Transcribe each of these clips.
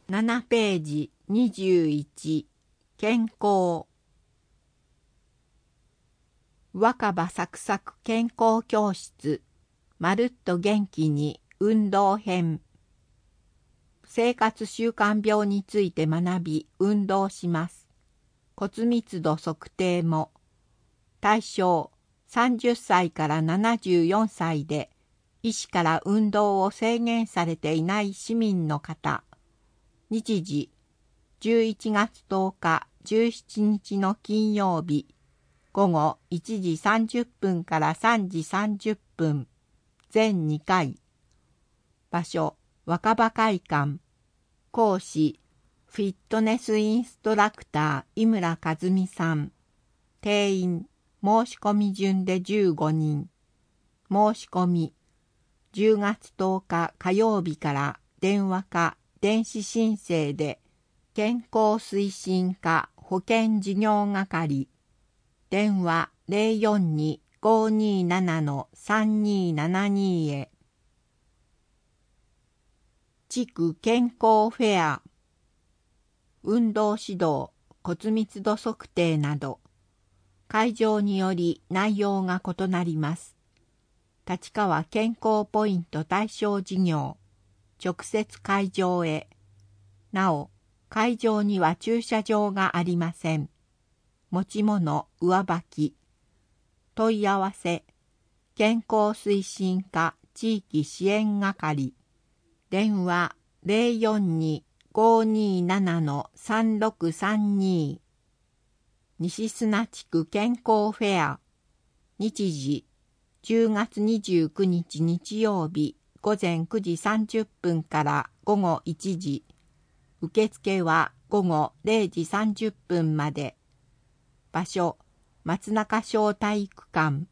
7ページ21健康若葉サクサク健康教室まるっと元気に運動編生活習慣病について学び運動します。骨密度測定も対象30歳から74歳で医師から運動を制限されていない市民の方日時11月10日17日の金曜日午後1時30分から3時30分全2回場所若葉会館講師フィットネスインストラクター井村和美さん定員申し込み順で15人申し込み10月10日火曜日から電話か電子申請で健康推進課保健事業係電話 042-527-3272 へ地区健康フェア運動指導骨密度測定など会場により内容が異なります。立川健康ポイント対象事業直接会場へなお会場には駐車場がありません。持ち物上履き問い合わせ健康推進課地域支援係電話 042-527-3632 西砂地区健康フェア日時10月29日日曜日午前9時30分から午後1時受付は午後0時30分まで場所松中小体育館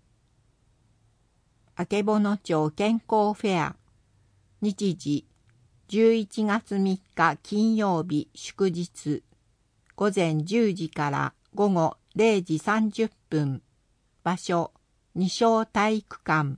曙町健康フェア日時11月3日金曜日祝日午前10時から午後0時30分場所二小体育館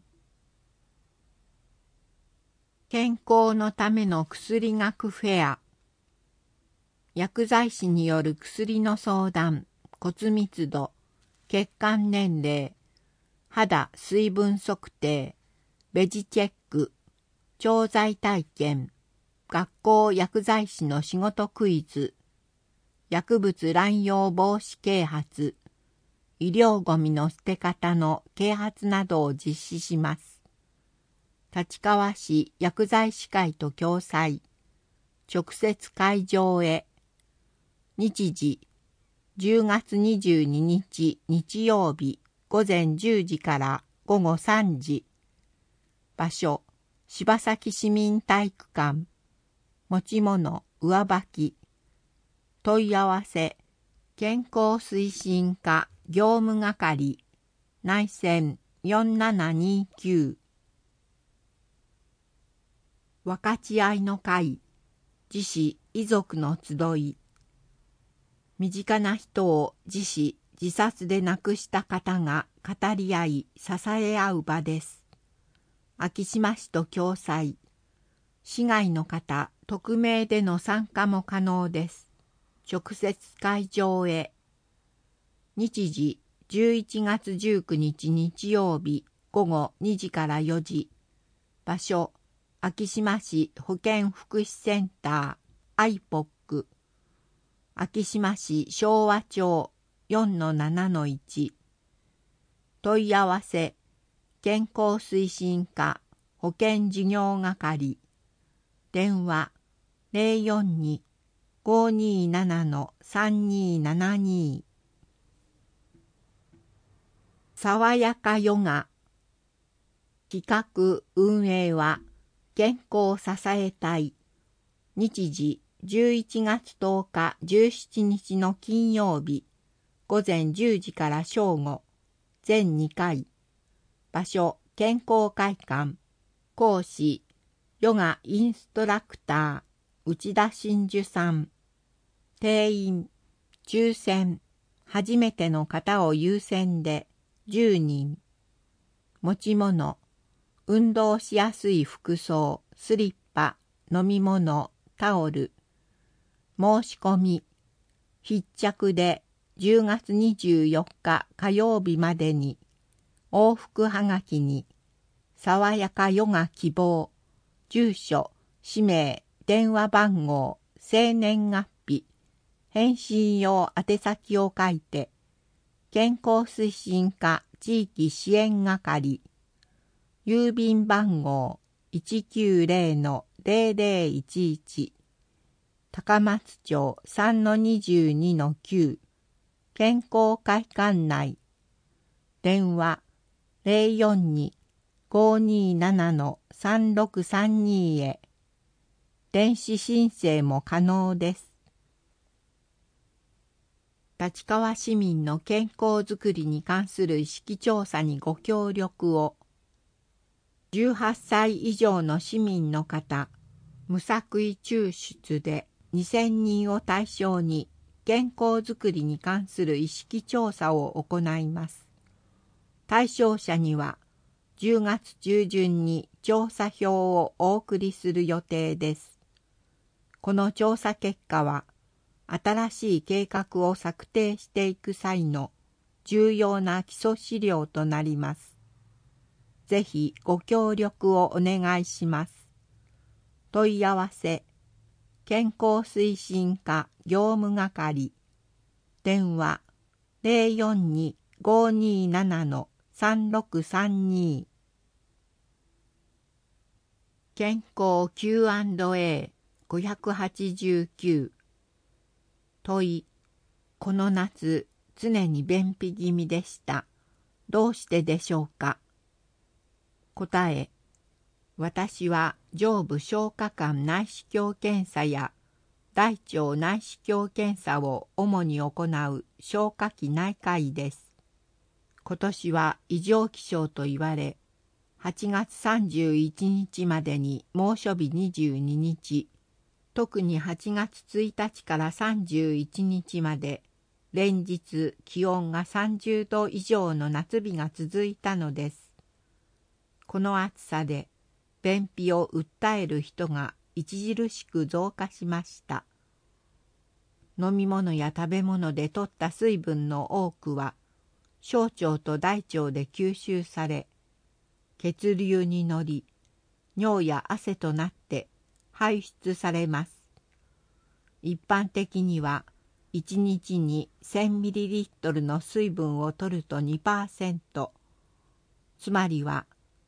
健康のための薬学フェア薬剤師による薬の相談骨密度血管年齢肌水分測定ベジチェック調剤体験学校薬剤師の仕事クイズ薬物乱用防止啓発医療ゴミの捨て方の啓発などを実施します。立川市薬剤師会と共催直接会場へ日時10月22日日曜日午前10時から午後3時場所柴崎市民体育館持ち物上履き問い合わせ健康推進課業務係内線4729分かち合いの会自死遺族の集い身近な人を自死自殺で亡くした方が語り合い支え合う場です。昭島市と共催市外の方匿名での参加も可能です。直接会場へ日時11月19日日曜日午後2時から4時場所昭島市保健福祉センター IPOC 昭島市昭和町 4-7-1 問い合わせ健康推進課保健事業係電話 042-527-3272 爽やかヨガ企画運営は健康を支えたい日時11月10日17日の金曜日午前10時から正午全2回場所健康会館講師ヨガインストラクター内田真珠さん定員抽選初めての方を優先で10人持ち物運動しやすい服装スリッパ飲み物タオル申し込み、必着で10月24日火曜日までに、往復はがきに、爽やかヨガ希望、住所、氏名、電話番号、生年月日、返信用宛先を書いて、健康推進課地域支援係、郵便番号 190-0011、高松町 3-22-9、健康会館内、電話042-527-3632へ、電子申請も可能です。立川市民の健康づくりに関する意識調査にご協力を。18歳以上の市民の方、無作為抽出で2000人を対象に健康づくりに関する意識調査を行います。対象者には10月中旬に調査票をお送りする予定です。この調査結果は、新しい計画を策定していく際の重要な基礎資料となります。ぜひご協力をお願いします。問い合わせ、健康推進課業務係、電話042-527-3632。健康 Q&A589。問い、この夏、常に便秘気味でした。どうしてでしょうか。答え、私は上部消化管内視鏡検査や大腸内視鏡検査を主に行う消化器内科医です。今年は異常気象と言われ、8月31日までに猛暑日22日、特に8月1日から31日まで、連日気温が30度以上の夏日が続いたのです。この暑さで便秘を訴える人が著しく増加しました。飲み物や食べ物で摂った水分の多くは小腸と大腸で吸収され、血流に乗り、尿や汗となって排出されます。一般的には1日に 1000ml の水分を摂ると 2%、つまりは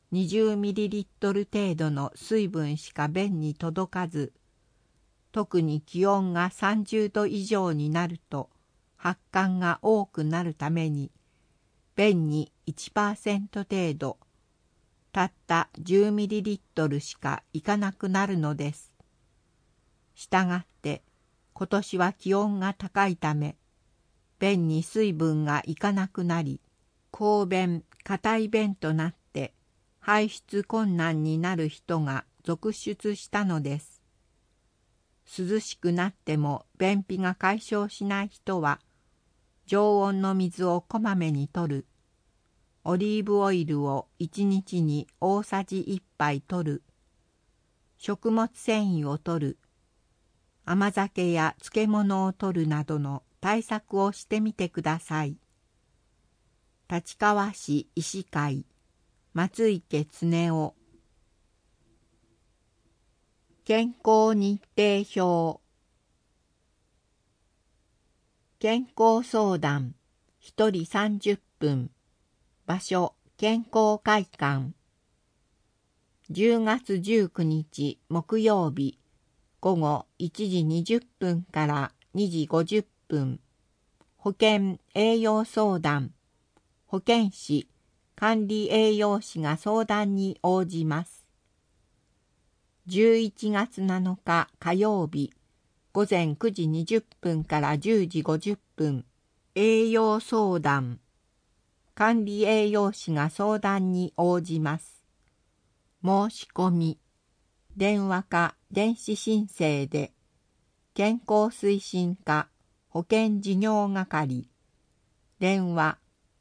20ml 程度の水分しか便に届かず、特に気温が30度以上になると発汗が多くなるために、便に 1% 程度、たった 10ml しかいかなくなるのです。したがって今年は気温が高いため、便に水分がいかなくなり、硬便、硬い便となって排出困難になる人が続出したのです。涼しくなっても便秘が解消しない人は、常温の水をこまめに摂る、オリーブオイルを1日に大さじ1杯摂る、食物繊維を摂る、甘酒や漬物を摂るなどの対策をしてみてください。立川市医師会松池恒夫。健康日程表。健康相談1人30分。場所健康会館。10月19日木曜日午後1時20分から2時50分。保健栄養相談。保健師管理栄養士が相談に応じます。11月7日火曜日午前9時20分から10時50分。栄養相談。管理栄養士が相談に応じます。申し込み。電話か電子申請で、健康推進課保健事業係。電話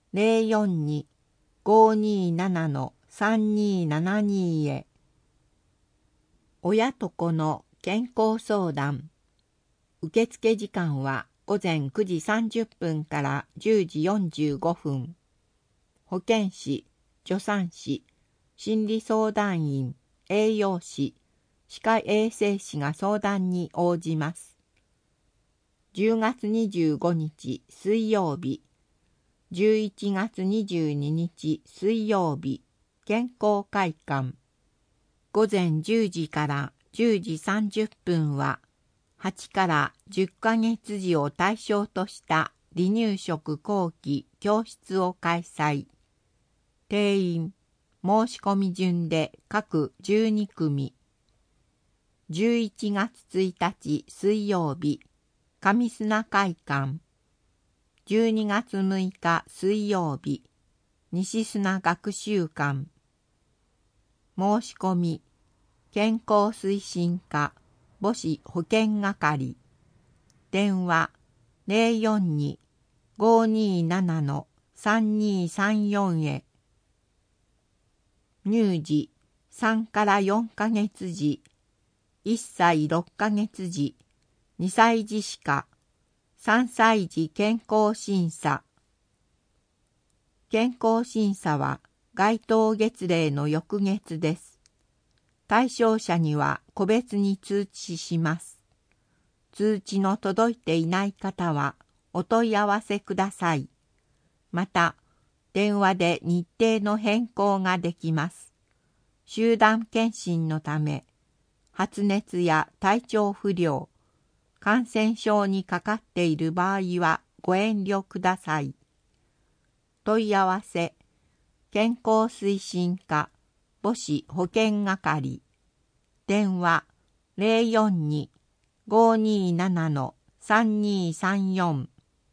042-527-3272へ。親と子の健康相談。 受付時間は午前9時30分から10時45分。保健師、助産師、心理相談員、栄養士、歯科衛生士が相談に応じます。10月25日水曜日、11月22日水曜日、健康会館。午前10時から10時30分は、8から10ヶ月児を対象とした離乳食後期教室を開催。定員、申し込み順で各12組。11月1日水曜日、上砂会館。12月6日水曜日、西砂学習館。申し込み、健康推進課、母子保健係。電話、042-527-3234へ。乳児、3から4ヶ月児、1歳6ヶ月児、2歳児歯科、3歳児健康審査。健康審査は該当月齢の翌月です。対象者には個別に通知します。通知の届いていない方はお問い合わせください。また、電話で日程の変更ができます。集団検診のため、発熱や体調不良、感染症にかかっている場合はご遠慮ください。問い合わせ、健康推進課、母子保健係。電話、042-527-3234。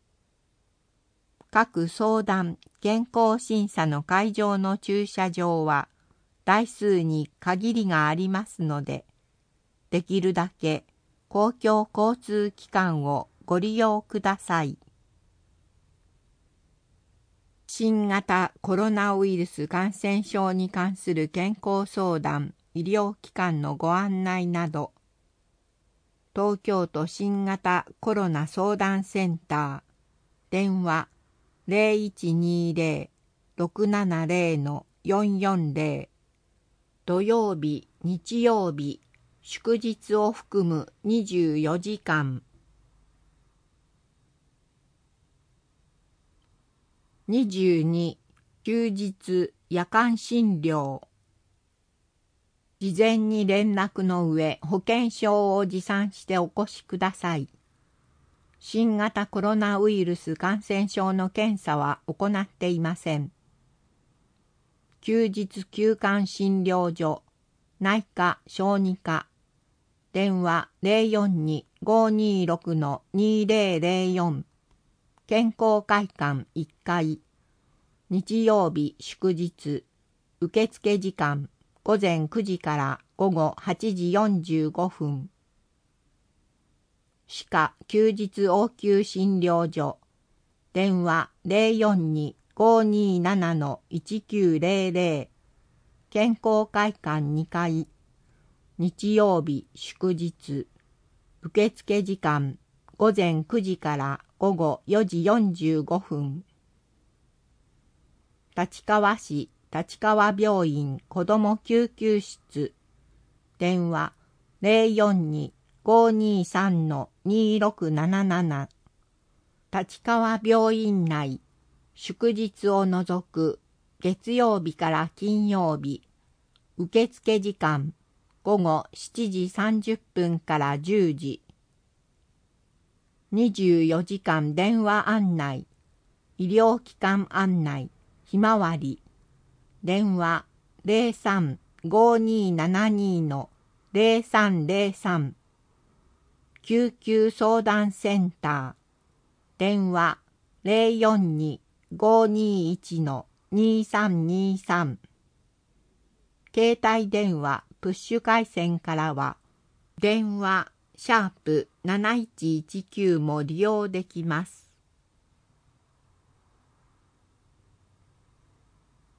各相談・健康審査の会場の駐車場は台数に限りがありますので、できるだけ公共交通機関をご利用ください。新型コロナウイルス感染症に関する健康相談・医療機関のご案内など、東京都新型コロナ相談センター、電話0120-670-440、土曜日、日曜日、祝日を含む24時間。22、休日、夜間診療。事前に連絡の上、保険証を持参してお越しください。新型コロナウイルス感染症の検査は行っていません。休日休館診療所、内科・小児科。電話042-526-2004。健康会館1階。日曜日祝日。受付時間午前9時から午後8時45分。歯科休日応急診療所。電話042-527-1900。健康会館2階。日曜日祝日。受付時間午前9時から午後4時45分。立川市立川病院子ども救急室。電話042-523-2677。立川病院内、祝日を除く月曜日から金曜日。受付時間午後7時30分から10時。24時間電話案内、医療機関案内、ひまわり。電話03-5272-0303。救急相談センター。電話042-521-2323。携帯電話プッシュ回線からは、電話#7119も利用できます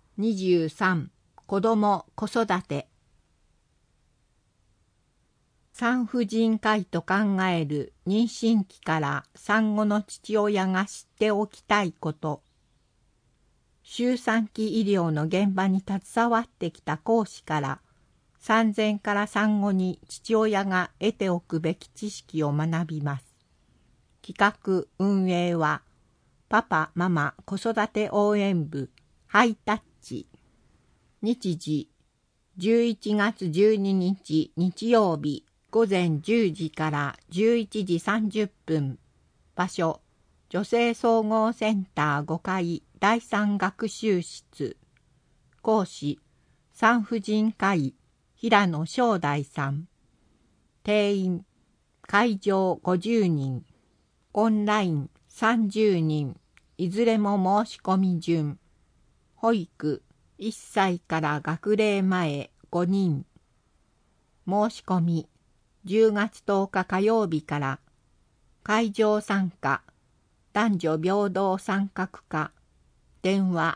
。23、子ども・子育て。 産婦人科医と考える妊娠期から産後の父親が知っておきたいこと。周産期医療の現場に携わってきた講師から産前から産後に父親が得ておくべき知識を学びます。企画運営はパパママ子育て応援部ハイタッチ。日時11月12日日曜日午前10時から11時30分。場所女性総合センター5階第3学習室。講師産婦人科医平野正大さん。定員会場50人。オンライン30人。いずれも申し込み順。保育1歳から学齢前5人。申し込み10月10日火曜日から。会場参加男女平等参画課。電話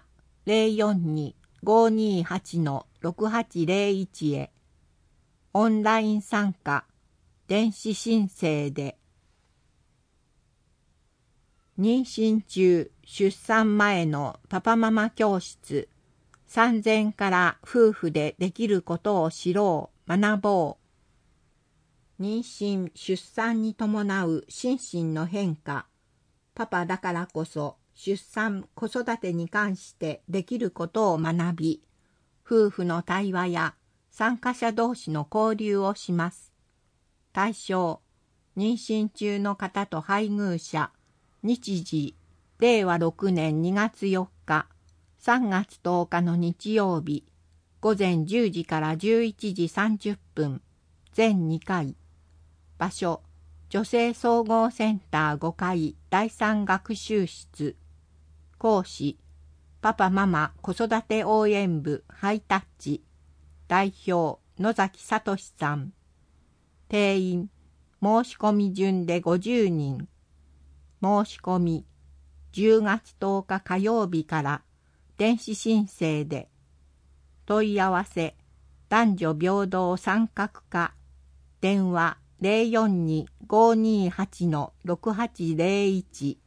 042-528-6801 へ。オンライン参加電子申請で。妊娠中出産前のパパママ教室。産前から夫婦でできることを知ろう学ぼう。妊娠出産に伴う心身の変化。パパだからこそ出産子育てに関してできることを学び、夫婦の対話や参加者同士の交流をします。対象妊娠中の方と配偶者。日時令和6年2月4日3月10日の日曜日午前10時から11時30分全2回。場所女性総合センター5階第3学習室。講師パパママ子育て応援部ハイタッチ。代表野崎聡さん。定員申し込み順で50人。申し込み10月10日火曜日から電子申請で。問い合わせ男女平等参画課。電話 042-528-6801。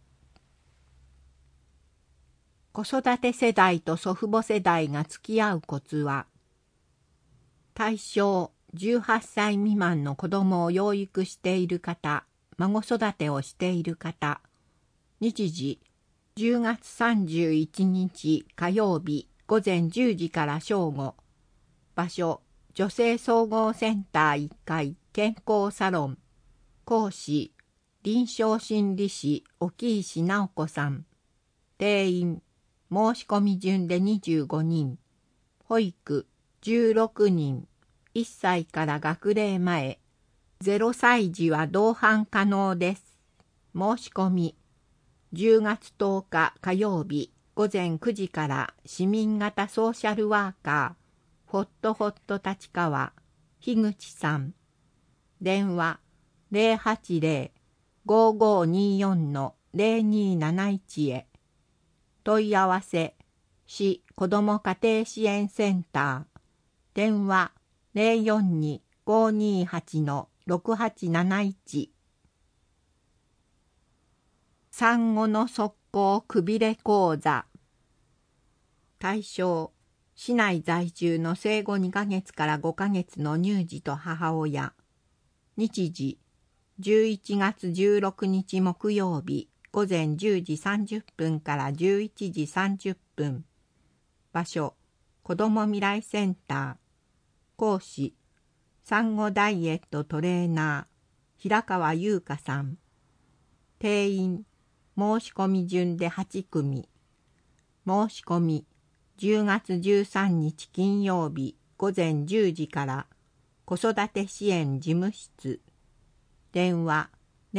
子育て世代と祖父母世代が付き合うコツは。対象18歳未満の子供を養育している方、孫育てをしている方。日時10月31日火曜日午前10時から正午。場所女性総合センター1階健康サロン。講師臨床心理士沖石直子さん。定員申し込み順で25人。保育16人。1歳から学齢前。0歳児は同伴可能です。申し込み10月10日火曜日午前9時から市民型ソーシャルワーカーホットホット立川樋口さん。電話 080-5524-0271 へ。問い合わせ市子ども家庭支援センター。電話 042-528-6871。産後の速攻くびれ講座。対象市内在住の生後2ヶ月から5ヶ月の乳児と母親。日時11月16日木曜日午前10時30分から11時30分。場所子ども未来センター。講師産後ダイエットトレーナー平川優香さん。定員申し込み順で8組。申し込み10月13日金曜日午前10時から子育て支援事務室。電話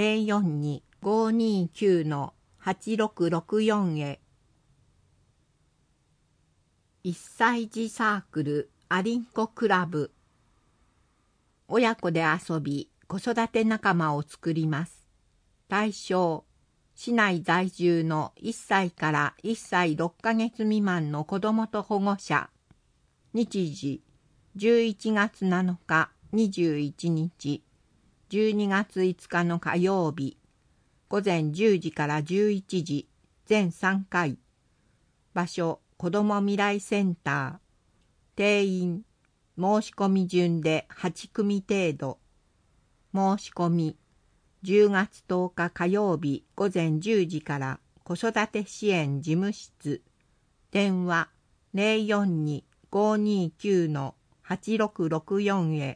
042-529-8664 へ。1歳児サークルアリンコクラブ。親子で遊び子育て仲間を作ります。対象市内在住の1歳から1歳6ヶ月未満の子どもと保護者。日時11月7日21日 12月5日の火曜日、午前10時から11時、全3回。場所、子ども未来センター。定員、申し込み順で8組程度。申し込み、10月10日火曜日午前10時から子育て支援事務室。電話、042-529-8664 へ。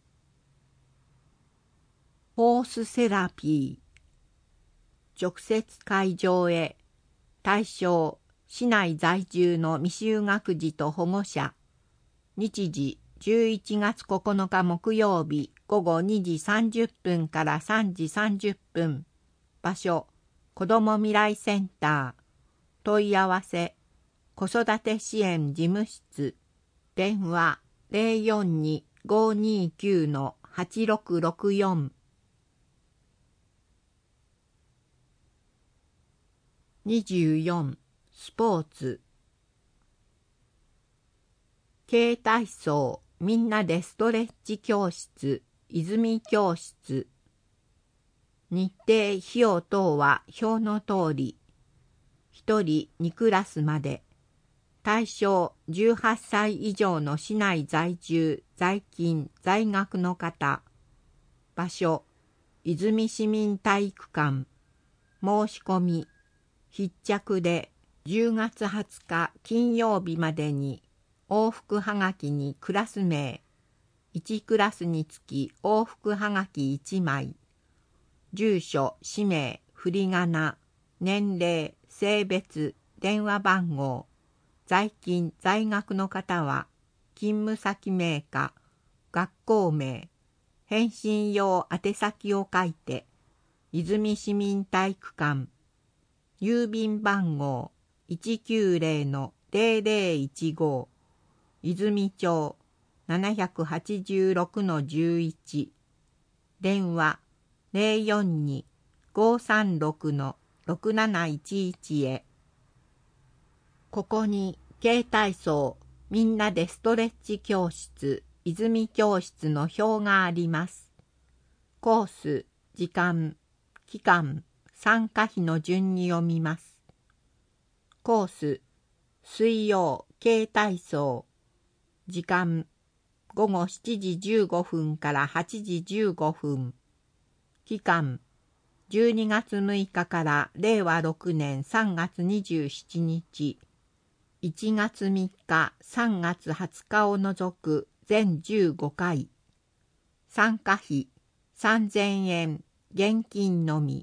ホースセラピー。直接会場へ。対象、市内在住の未就学児と保護者。日時、11月9日木曜日午後2時30分から3時30分。場所、子ども未来センター。問い合わせ、子育て支援事務室。電話、042-529-8664。24. スポーツ。軽体操、みんなでストレッチ教室、泉教室。日程、費用等は表の通り。1人2クラスまで。対象、18歳以上の市内在住、在勤、在学の方。場所、泉市民体育館。申し込み、必着で10月20日金曜日までに往復はがきにクラス名、1クラスにつき往復はがき1枚、住所、氏名、振り仮名、年齢、性別、電話番号、在勤、在学の方は勤務先名か学校名、返信用宛先を書いて、泉市民体育館、郵便番号 190-0015 泉町 786-11 電話 042-536-6711 へ。ここに軽体操みんなでストレッチ教室泉教室の表があります。コース、時間、期間、参加費の順に読みます。コース、水曜、軽体操。時間、午後7時15分から8時15分。期間、12月6日から令和6年3月27日。1月3日、3月20日を除く全15回。参加費、3000円、現金のみ。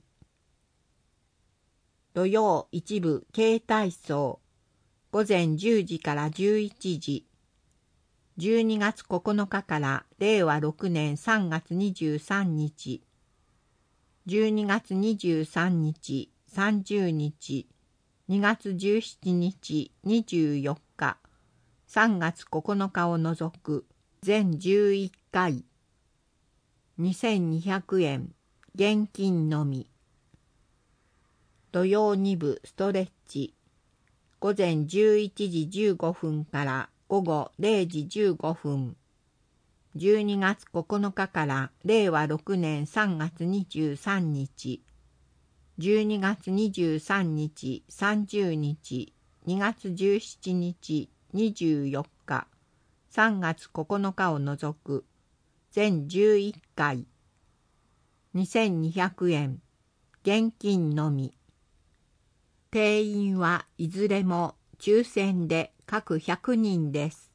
土曜一部軽体操、午前10時から11時、12月9日から令和6年3月23日、12月23日、30日、2月17日、24日、3月9日を除く全11回、2200円、現金のみ。土曜2部ストレッチ、午前11時15分から午後0時15分、12月9日から令和6年3月23日、12月23日、30日、2月17日、24日、3月9日を除く全11回、2200円、現金のみ。定員はいずれも抽選で各100人です。